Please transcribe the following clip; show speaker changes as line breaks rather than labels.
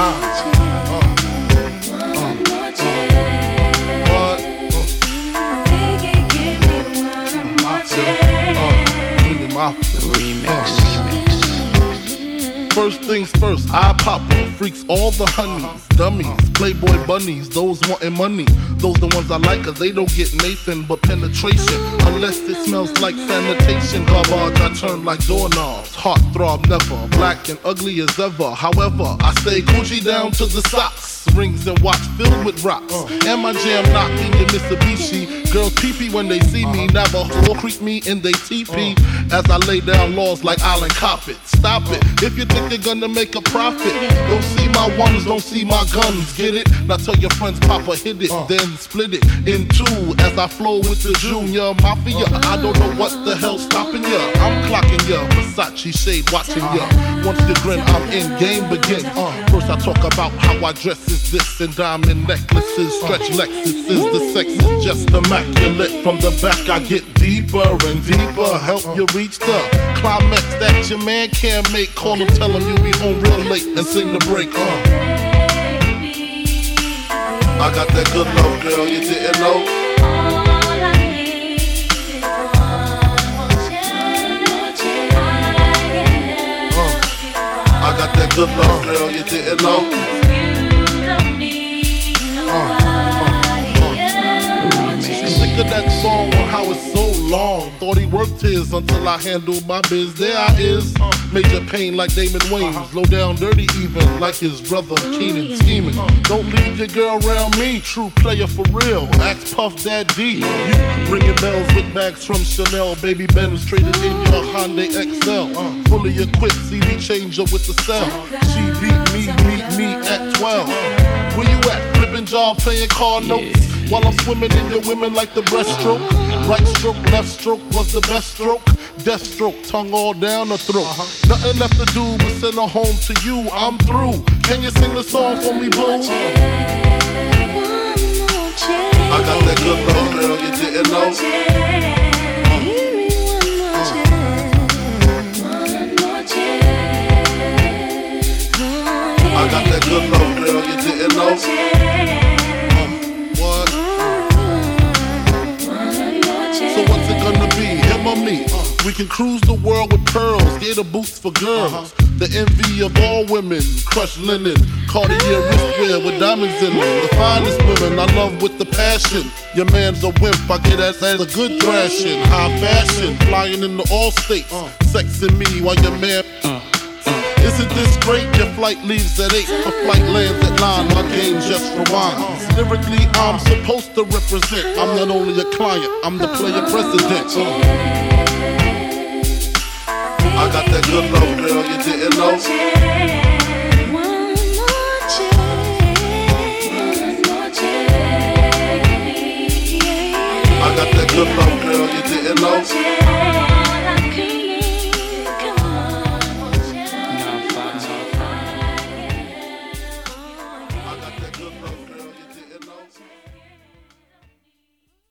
First things first, I pop freaks all the honeys, dummies, playboy bunnies, those wanting money. Those the ones I like cause they don't get Nathan but penetration. Unless it smells like sanitation. Garbage I turn like doorknobs. Heart throb never, black and ugly as ever. However, I stay Gucci down to the socks. Rings and watch filled with rocks. And my jam knocking your Mitsubishi. Girls pee-pee when they see me. Navajo creep me in they teepee. As I lay down laws like Island Coppet. Stop it, if you think you're gonna make a profit. Don't see my ones, don't see my guns, get it? Now tell your friends Papa hit it, then split it in two. As I flow with the Junior Mafia. I don't know what the hell's stopping ya. I'm clocking ya, Versace shade watching ya. Once you grin, I'm in, game begins. First I talk about how I dress is this, and diamond necklaces, stretch Lexuses. The sex is just immaculate. From the back I get deeper and deeper. Help you reach the climax that your man can't make. Call him, tell him you be home real late and sing the break. I got that good love, girl, you didn't know. I got that good love, girl, you didn't know. Sick of that song on how it's so long. Thought he worked his until I handled my biz. There I is, major pain like Damon Wayans. Low down dirty even like his brother Keenan scheming. Don't leave your girl around me, true player for real. Ask Puff Daddy. You ringing bells with bags from Chanel. Baby Ben's traded in your Hyundai XL. Fully equipped CD changer with the cell. She beat me at 12. Where you at? Flipping jaw, playing car notes. While I'm swimming in your women like the breaststroke. Right stroke, left stroke was the best stroke. Death stroke, tongue all down the throat. Nothing left to do but send her home to you. I'm through. Can you sing the song for me, boo? I got that good love, girl, you didn't know. I got that good love, girl, you didn't know. What? So what's it gonna be, him or me? We can cruise the world with pearls, gator boots for girls. The envy of all women, crushed linen, Cartier wristwear with diamonds in them. The finest women I love with the passion. Your man's a wimp, I get that as a good thrashing. High fashion, flying into all states, sexing me while your man. Isn't this great? Your flight leaves at 8, a flight lands at 9. My game just rewinds. Lyrically, I'm supposed to represent. I'm not only a client, I'm the player president. I got that good love, girl, you didn't know. I got that good love,